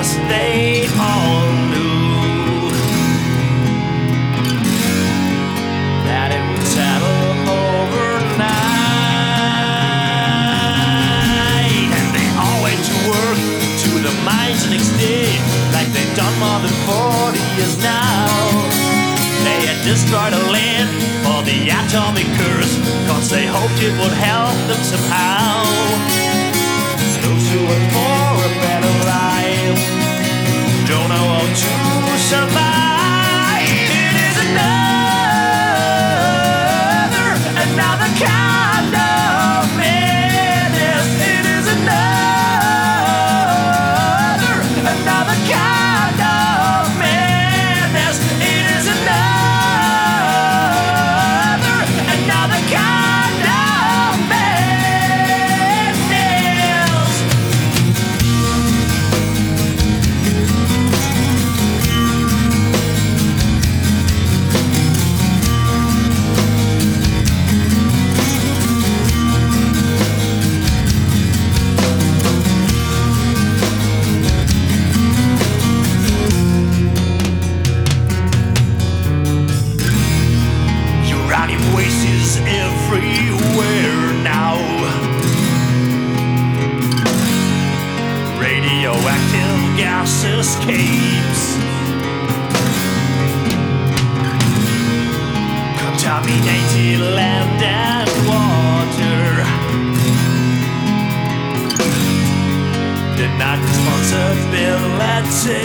yes, they all knew that it would settle overnight. And they all went to work to the mines the next day, like they'd done more than 40 years now. They had destroyed a land for the atomic curse, cause they hoped it would help them somehow. Those who were for a better life don't know how to survive. It is another kind of madness. It is another kind of madness. It is another kind of madness. Uranium waste is everywhere now. Radioactive gas escapes, contaminated land and water. Denied responsibility.